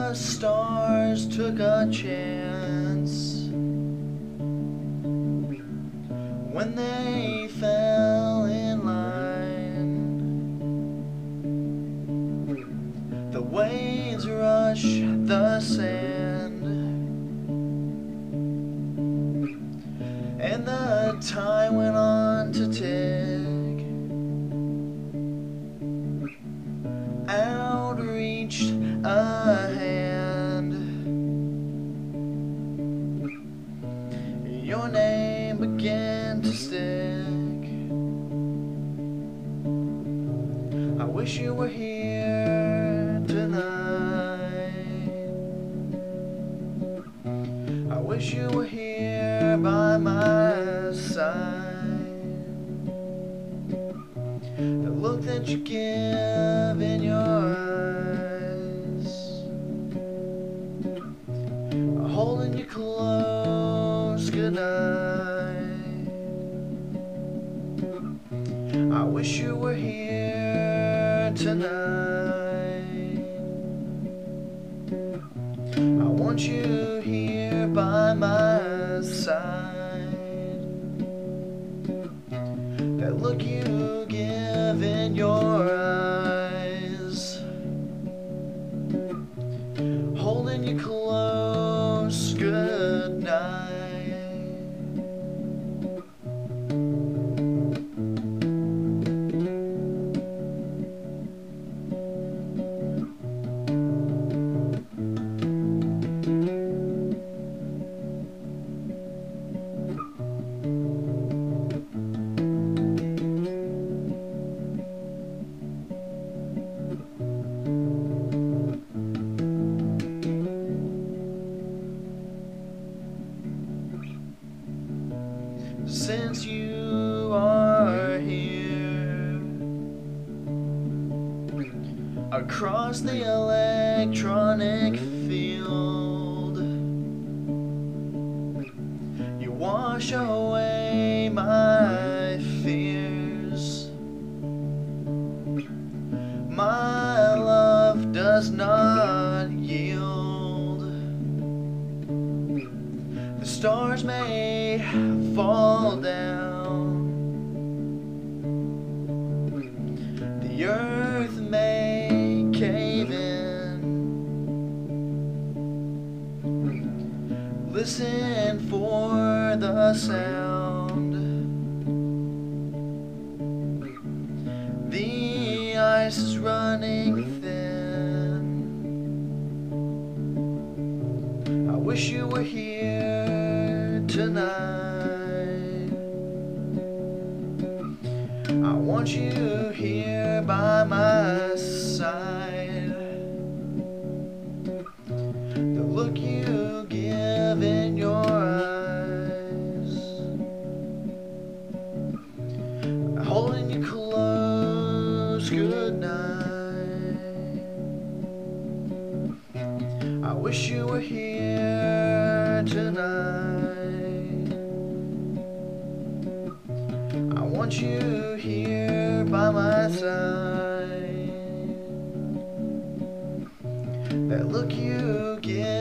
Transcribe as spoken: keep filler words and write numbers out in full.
the stars took a chance when they fell in line. The waves rush the sand, and the time went on to tick. Outreached a hand, your name began to stick. I wish you were here tonight. I wish you were here by my side. The look that you give in your eyes, holding you close goodnight. I wish you were here tonight. I want you here by my side. That look you give in your eyes, holding you close goodnight. Since you are here, across the electronic field, you wash away my fears. My love does not yield. The stars may fall down, the earth may cave in. Listen for the sound. The ice is running thin. I wish you were here tonight. I want you here by my side. The look you give in your eyes, holding you close goodnight. I wish you were here tonight. I want you here by my side. That look you give